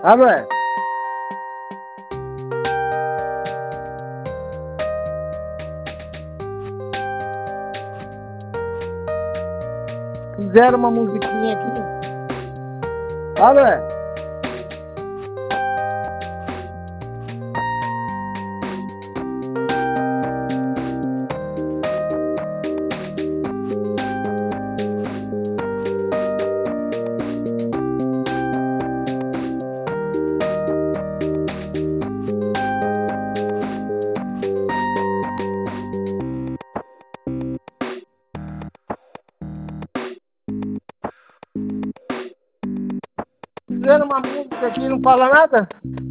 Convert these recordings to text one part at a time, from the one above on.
Alô, é? Fizeram uma musiquinha aqui. Alô, é? Fizeram uma música aqui e não fala nada?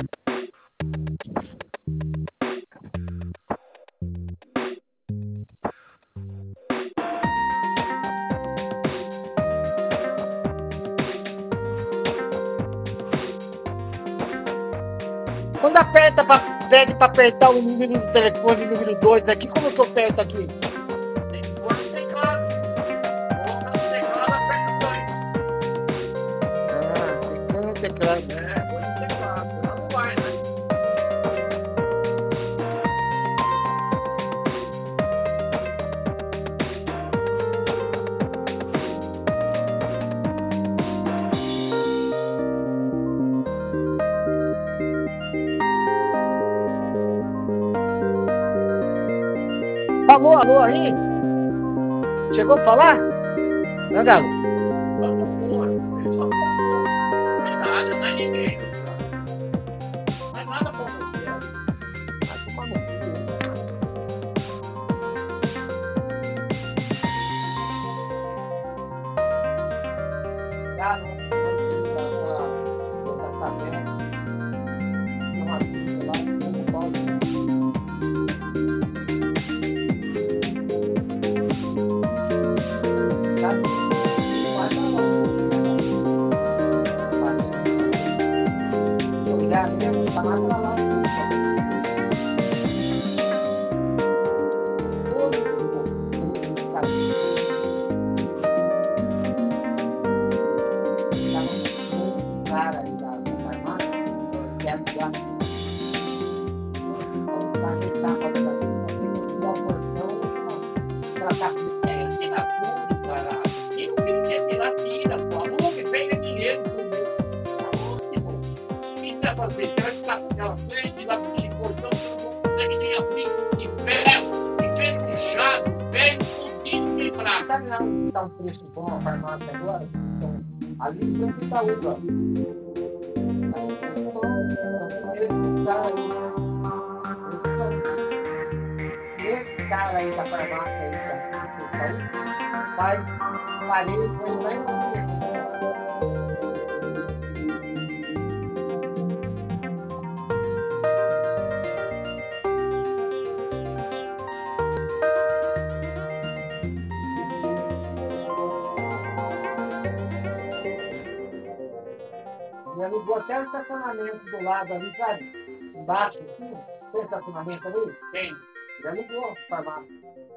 Quando aperta, pede para apertar o número do telefone, número 2 aqui, como que eu aperto aqui? Tem que pôr no teclado. Coloca no teclado, aperta 2. Ah, tem que pôr no teclado. Põe no teclado, senão não vai, né? Alô, alô aí? Chegou a falar? Não, Galo? Vamos pôr. Ele só falou. Não é nada, não é ninguém. Não é nada com você. Vai tomar no cu. Ah, não. Tá sabendo. Uma pista lá, como pode. Olhar mesmo, tá lá pra lá. Cara aí da farmácia, que é a Tira tudo, cara. E o que quer tirar, tira. Pô, alugue, pega dinheiro. Alugue, pô. O que você vai fazer? Você vai ficar com aquela frente lá com aquele portão que não consegue nem abrir. E ferro puxado, ferro tudo quebrado. Sabe lá onde está um preço bom a farmácia agora? Ali em São Itaúba. Esse cara aí da farmácia aí, faz parede, não é e alugou até o estacionamento do lado ali, sabe? Embaixo, assim, tem estacionamento ali? Tem. E alugou a farmácia.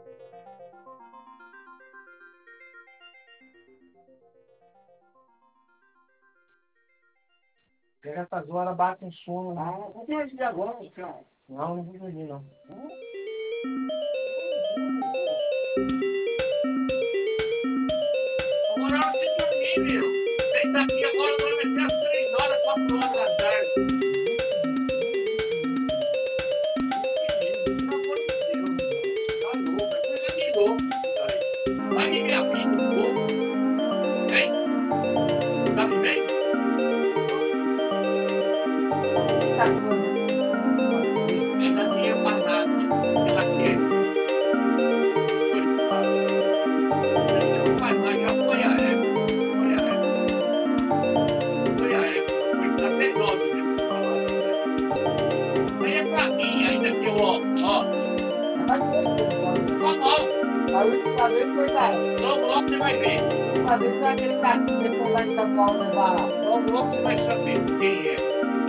Essas horas batem sono. Não vou dormir agora, então. Não, não vou dormir, não. Agora é hora de dormir, meu. Vem daqui agora, vai até às 3 horas, 4 horas da tarde. Pelo amor de Deus, meu. Tá louco, é coisa de louco isso daí. Vai viver a vida um pouco. Vem. Tá me vendo? Nem dá dinheiro pra nada. Ela quer. Não vai mais, já foi a época. Foi a época. Foi a época. Foi pra ter dó de ver esse salário. Aí é pra mim, ainda que eu, ó. Tá mal. Logo, logo você vai ver. Logo, logo você vai saber quem é.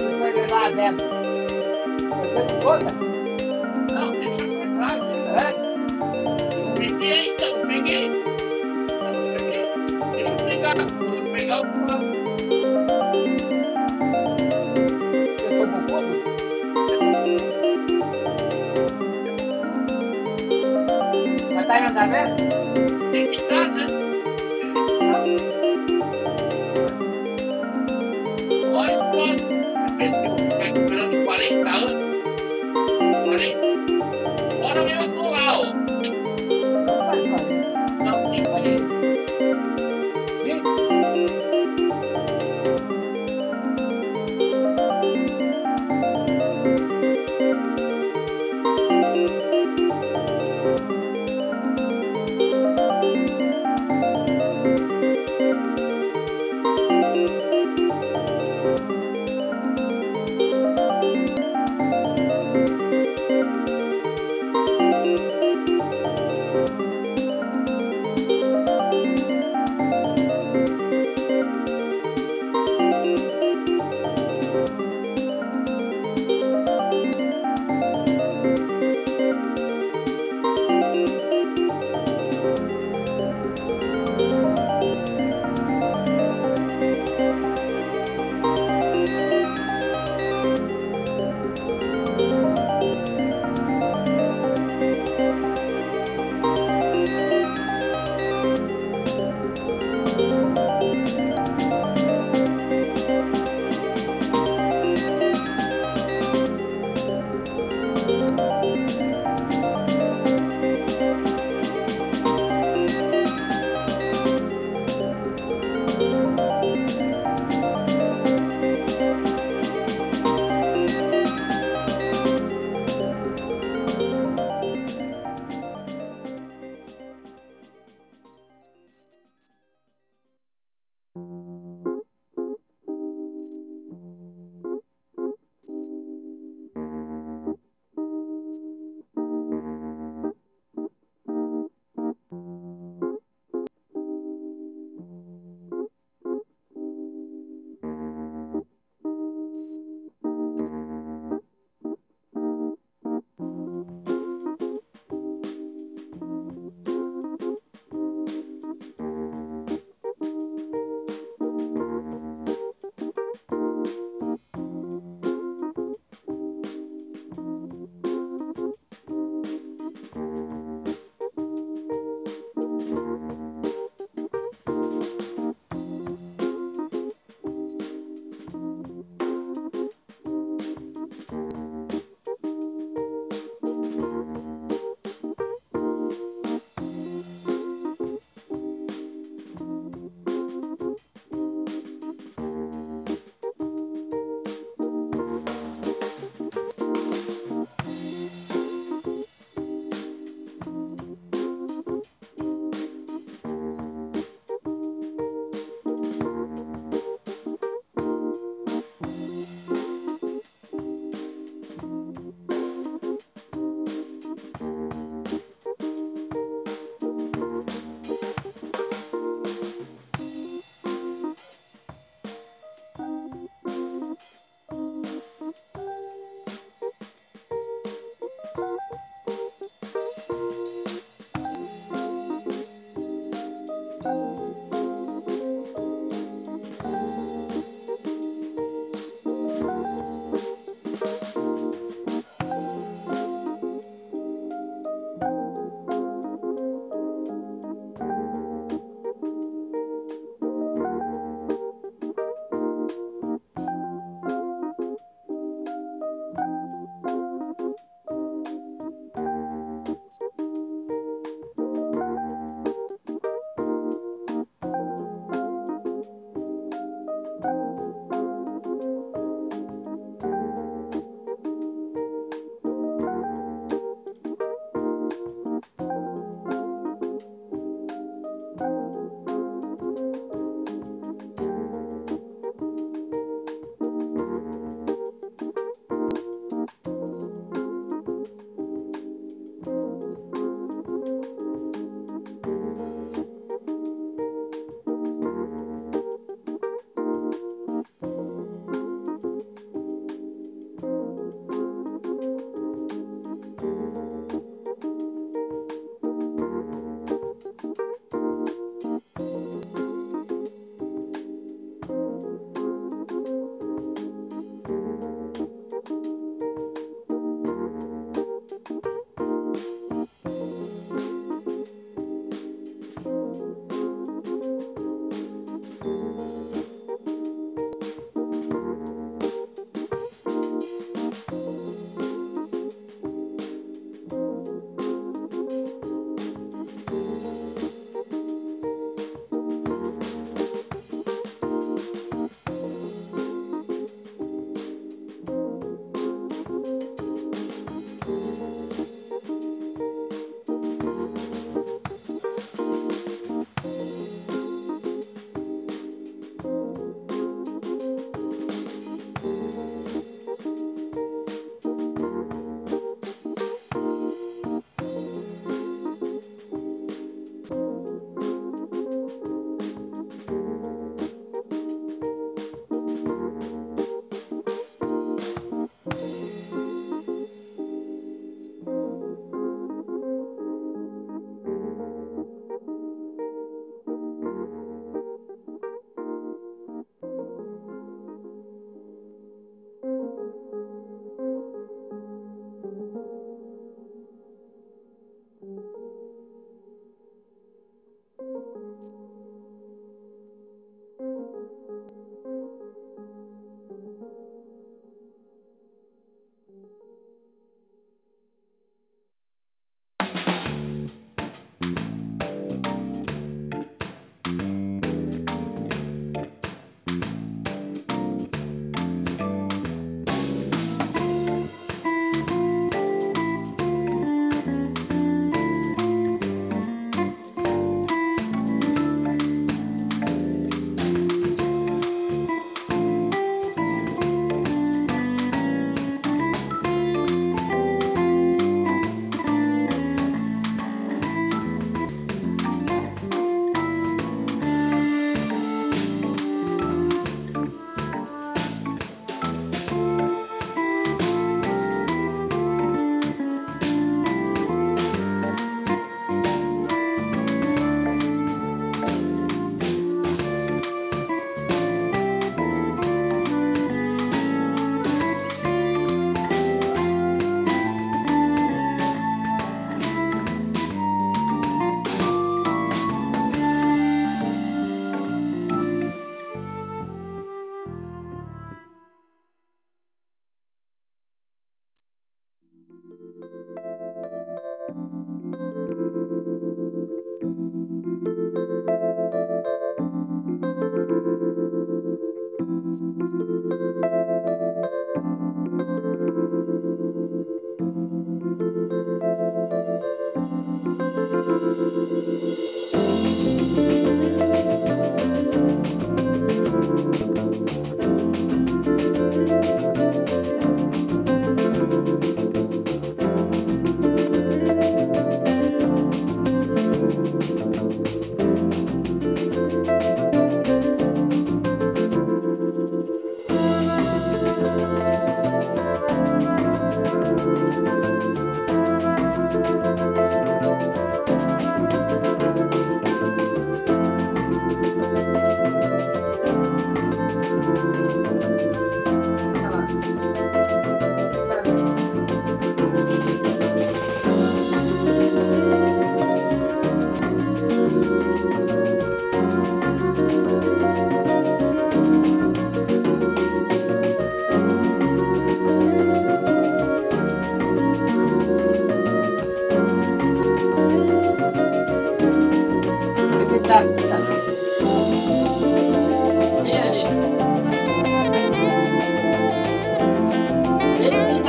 Não, deixa eu entrar, não peguei ainda, não peguei. Não peguei. Deixa eu pegar. Quando eu pegar, eu falo.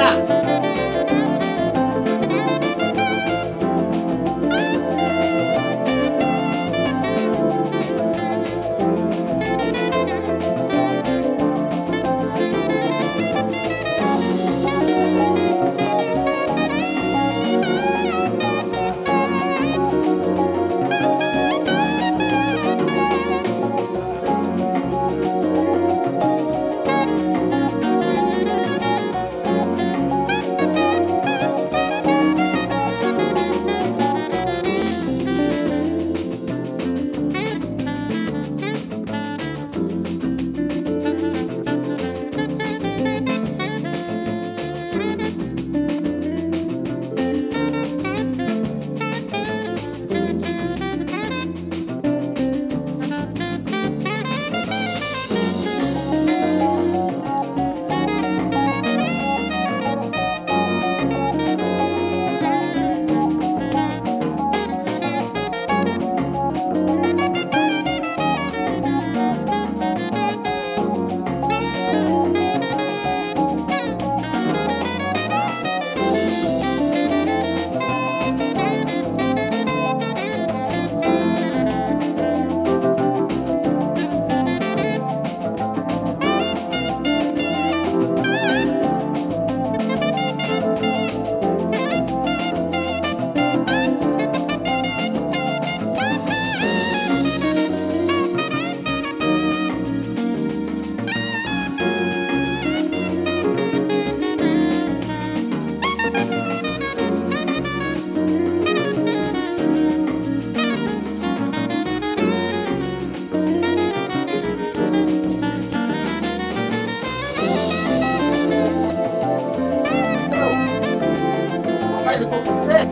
Mas eu vou fazer.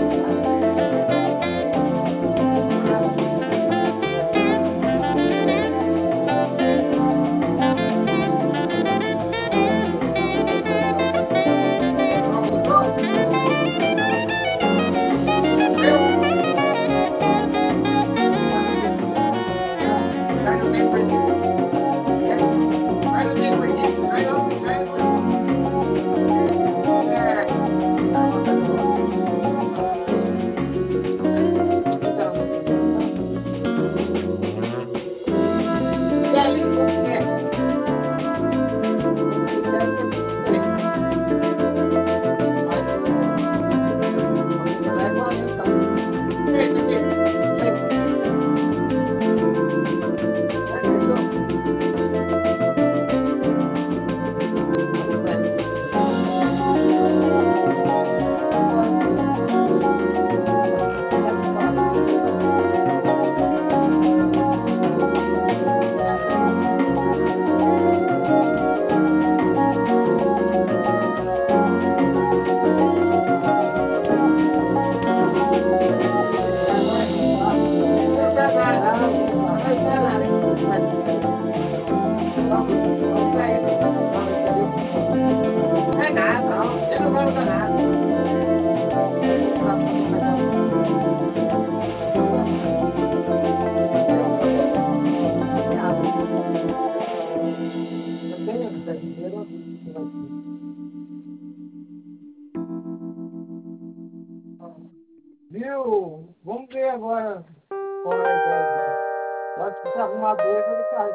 Viu? Vamos ver agora qual é a ideia dele. Pode se arrumar dois, ele faz.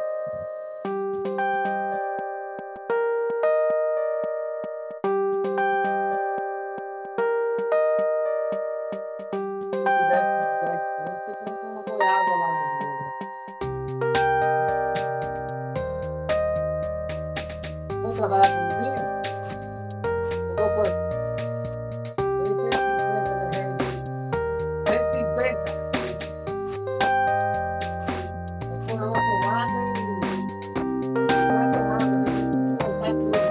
Se tivesse você tem uma goiaba lá no meio. Vamos trabalhar com o vinho? Eu vou pôr 150 reais. 150. Vou pôr uma tomada e uma tomada. Não, tá tudo.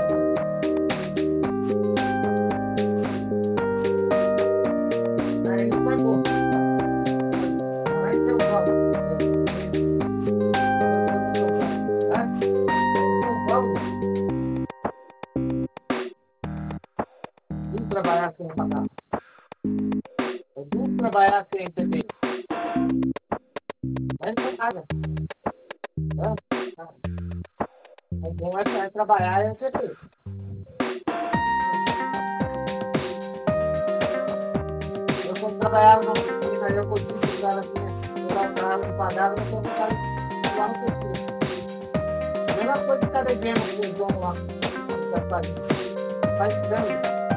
Aí foi bom. Aí eu falo. Vamos trabalhar sem pagar. Vamos trabalhar sem entender. Mas não paga. O bom é trabalhar e entender. trabalhava na oficina, eu consegui usar assim, eu não pagava, mas eu ficava lá no pescoço. A mesma coisa que está devendo com os donos lá. Está estranho.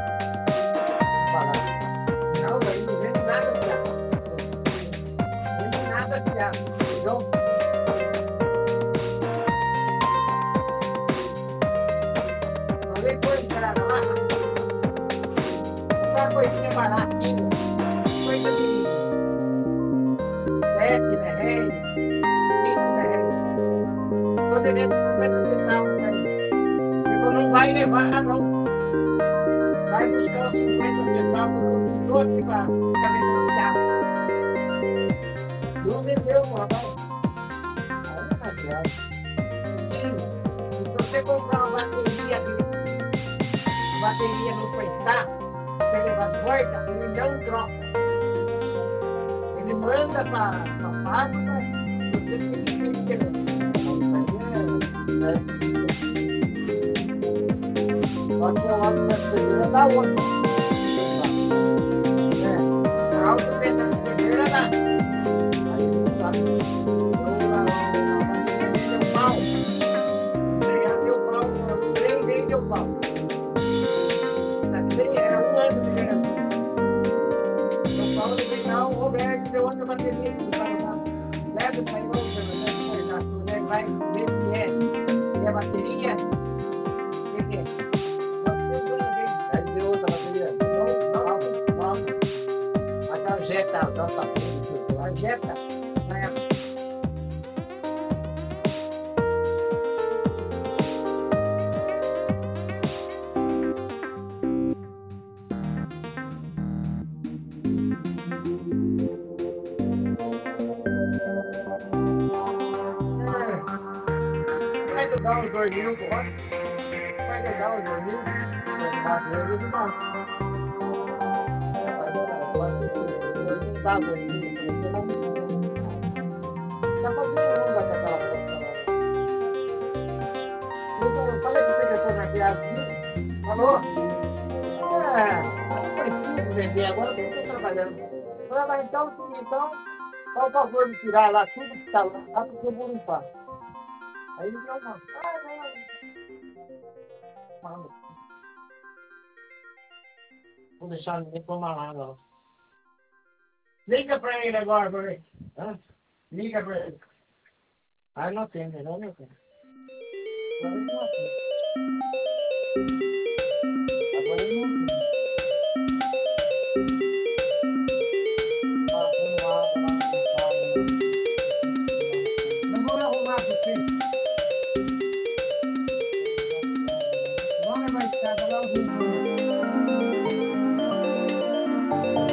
Não, aí não vende nada, piada. Não vende nada, piada. Então, falei com esse cara lá, uma coisinha baratinha, coisa de 7 reais, 5 reais. Estou devendo 50 centavos aí. Ele não vai levar, não. Vai buscar os 50 centavos do condutor aqui para ficar vendendo piada. Não vendeu, rapaz. Aí não é piada. Se você comprar uma bateria não prestar, você levar de volta, ele não troca. Ele manda para a fábrica, você tem que vender. Pode ser uma auto-percebeira da outra. A auto-percebeira dá. Aí não sabe. Eu pau. Deu pau, nem deu pau. Era 1 ano de ganhando. Deu pau no final, o Roberto deu outra bateria. Leva isso aí, vai ver se é bateria. O que é? Aí deu outra bateria. Não. A tarjeta, a tarjeta, na época. Vai jogar uns 2.000, pode? Vai jogar uns 2.000? Vai jogar 2.000 demais. Não dá 2.000, dá pra ver onda com aquela bosta lá. Eu falei pro telefone aqui, falou? Não preciso vender, agora eu estou trabalhando. Falei, mas então, faz o favor de tirar lá tudo que está lá, porque eu vou limpar. Aí ele falou, não. Manda. Vou deixar ninguém tomar lá, não. Liga pra ele agora, Borei. Liga pra ele. Aí não atende, não, meu filho. Agora ele não atende. Agora ele não atende. Vamos lá. Não vou arrumar pra você. Vamos levar esse cara lá,